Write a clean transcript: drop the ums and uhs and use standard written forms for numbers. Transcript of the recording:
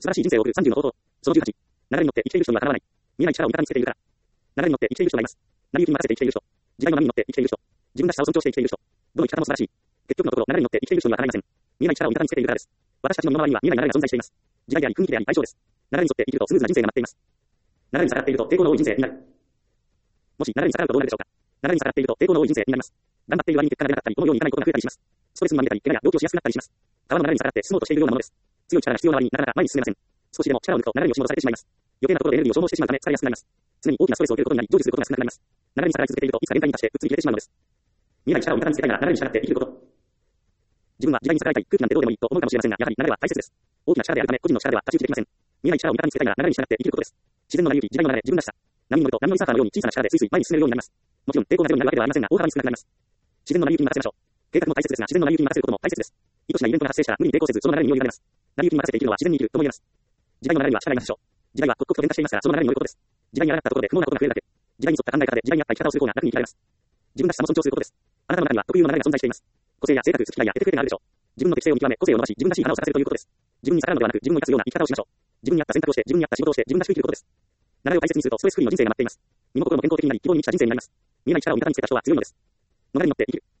素晴らしい人生を送る30の方法。その18。流れに乗って生きている人にはかなわない。見えない力を味方につけているから。流れに乗って生きている人がいます。成り行きに任せて生きている人。時代の波に乗って生きている人。自分らしさを尊重して生きている人。どの生き方も素晴らしい。結局のところ、流れに乗って生きている人にはかないません。見えない力を味方につけているからです。私たちの身の回りには見えない流れが存在しています。時代であり、雰囲気であり、相性です。流れに沿って生きるとスムーズな人生が待っています。流れに逆らっていると抵抗の多い人生になる。もし流れに逆らうとどうなるでしょうか。流れに逆らっていると抵抗の多い人生になります。頑張っている割に結果が出なかったり、思うようにいかないことが増えたりします。ストレスにまみれたり、怪我や病気をしやすくなったりします。川の流れに逆らって進もうとしているようなものです。強い力が必要な割になかなか前に進めません。少しでも力を抜くと流れに押し戻されてしまいます。余計なところでエネルギーを消耗してしまうため疲れやすくなります。常に大きなストレスを受けることになり、成就することが少なくなります。流れに逆らい続けているといつか限界に達してうつに切れてしまうのです。見えない力を味方につけたいなら流れに従って生きること。自分は時代に逆らいたい、空気なんてどうでもいいと思うかもしれませんが、やはり流れは大切です。大きな力であるため、個人の力では太刀打ちできません。見えない力を味方につけたいなら流れに従って生きることです。自然の成り行き、時代の流れ、自分らしさ。波に乗ると波乗りサーファーのように小さな力でスイスイ前に進めるようになります。もちろん抵抗がゼロになるわけではありませんが、大幅に少なくなります。自然の成り行きに任せましょう。計画も大切ですが、自然の成り行きに任せることも大切です。意図しないイベントが発生したら無理に抵抗せず、その流れに身を委ねます。成り行きに任せて生きるのは自然に生きるとも言えます。時代の流れには力がいますでしょう。時代は刻々と変化していますが、その流れに乗ることです。時代に抗ったところで不能なことが増えるだけ。時代に沿った考え方で時代に合った生き方をする方が楽に生きられます。自分らしさも尊重することです。あなたの中には特有の流れが存在しています。個性や性格、好き嫌いや得手があるでしょう。自分の適性を見極め、個性を伸ばし、自分らしい花を咲かせるということです。自分に逆らうのではなく、自分を生かすような生き方をしましょう。自分に合った選択をして、自分に合った仕事をして、自分らしく生きることです。流れを大切にするとストレスフリーの人生が待っています。身も心も健康的になり、希望に満ちた人生になります。見えない力を味方につけた人は強いのです。流れに乗って生きる。